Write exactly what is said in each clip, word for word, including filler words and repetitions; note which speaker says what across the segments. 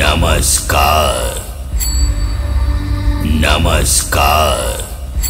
Speaker 1: नमस्कार नमस्कार।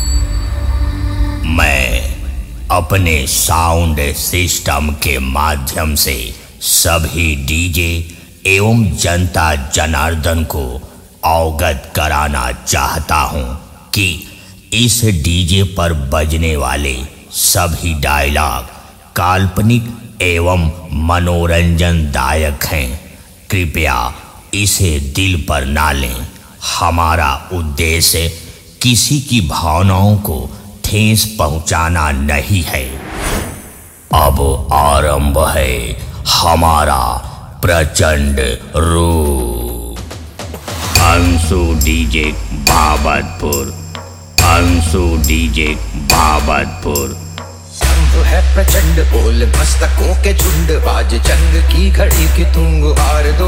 Speaker 1: मैं अपने साउंड सिस्टम के माध्यम से सभी डीजे एवं जनता जनार्दन को अवगत कराना चाहता हूं कि इस डीजे पर बजने वाले सभी डायलॉग काल्पनिक एवं मनोरंजनदायक हैं। कृपया इसे दिल पर ना लें। हमारा उद्देश्य किसी की भावनाओं को ठेस पहुंचाना नहीं है। अब आरंभ है हमारा प्रचंड रूप। Anshu DJ Babatpur, Anshu DJ Babatpur.
Speaker 2: संग है प्रचंड बोल मस्तकों के झुंड, बाज जंग की घड़ी की तुम गुहार दो।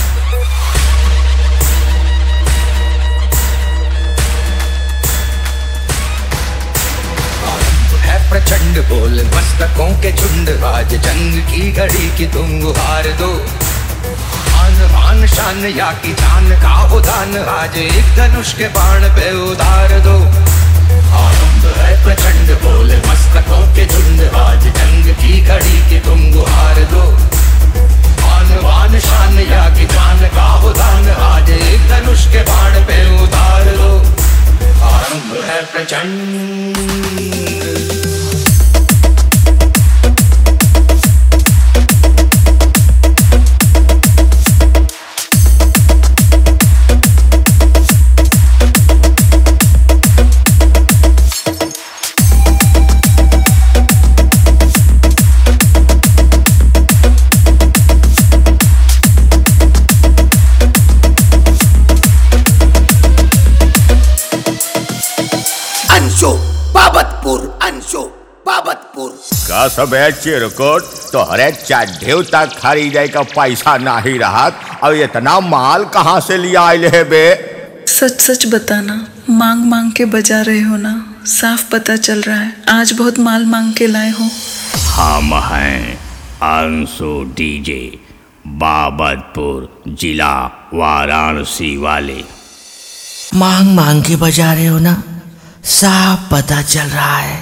Speaker 2: आरंभ है प्रचंड बोल मस्तकों के झुंड, बाज जंग की घड़ी की तुम गुहार दो। आन बान शान या की जान का उदान, आज एक धनुष के बाण पे उतार दो। आरंभ है प्रचंड बोल मस्तकों के झुंड, आज जंग की घड़ी की तुम गुहार दो। आन बान शान या की जान का उदान, आज एक धनुष के बाण पे उतार दो। आरंभ है प्रचंड।
Speaker 3: अंशु बाबतपुर, अंशु बाबतपुर।
Speaker 1: का सब है चिरकुट तोहरे चढ़ेव तक खरीदे का पैसा नहीं रहा और इतना माल कहाँ से लिया आइल है बे?
Speaker 4: सच सच बताना, मांग मांग के बजा रहे हो ना? साफ पता चल रहा है आज बहुत माल मांग के लाए हो।
Speaker 1: हम हैं अंशु डीजे बाबतपुर, जिला वाराणसी वाले।
Speaker 3: मांग मांग के बजा रहे हो ना? साफ पता चल रहा है।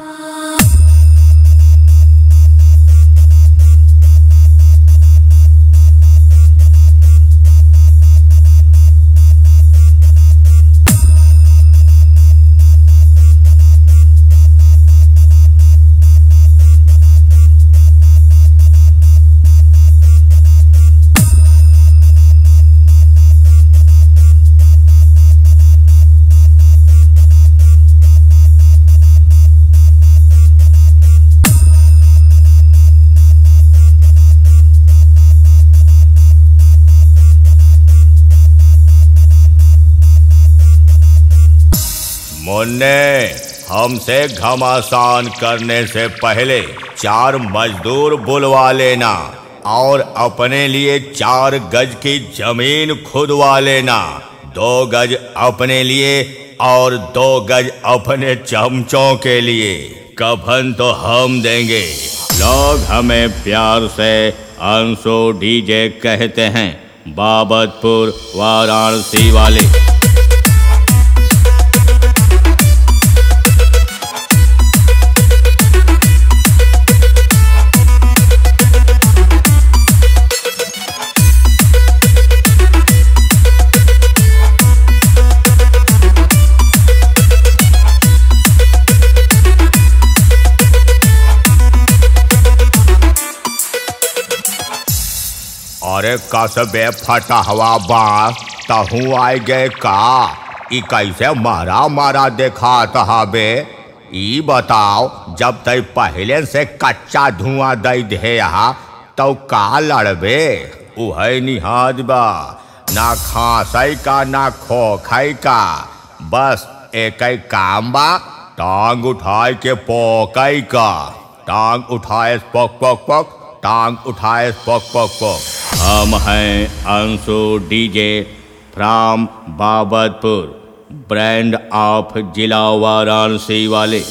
Speaker 1: मुन्ने, हमसे घमासान करने से पहले चार मजदूर बुलवा लेना और अपने लिए चार गज की जमीन खुदवा लेना। दो गज अपने लिए और दो गज अपने चमचों के लिए। कफन तो हम देंगे। लोग हमें प्यार से अंशु डीजे कहते हैं, बाबतपुर वाराणसी वाले। अरे कसबे फटा हवा बा तहू आए गए का? ई कैसे मारा मारा देखा तहा बे? ई बताओ, जब तय पहले से कच्चा धुआं दई दे यहाँ तो का लड़बे? उहे निहाज बा, ना खांसई का ना खोखई का, बस एक ही काम बा, टांग उठाए के पोकई का। टांग उठाए पोक पोक पोक, टांग उठाए पोक पोक पोक। हम हैं Anshu DJ from Babatpur, brand of जिला वाराणसी वाले।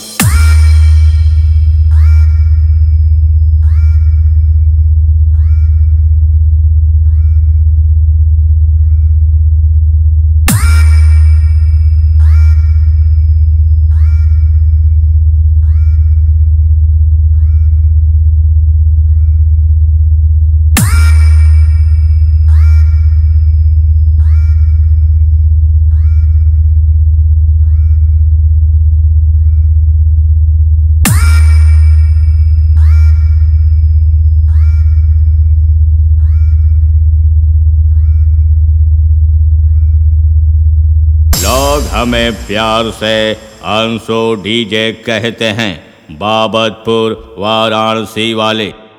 Speaker 1: लोग हमें प्यार से अंशु डीजे कहते हैं, बाबतपुर वाराणसी वाले।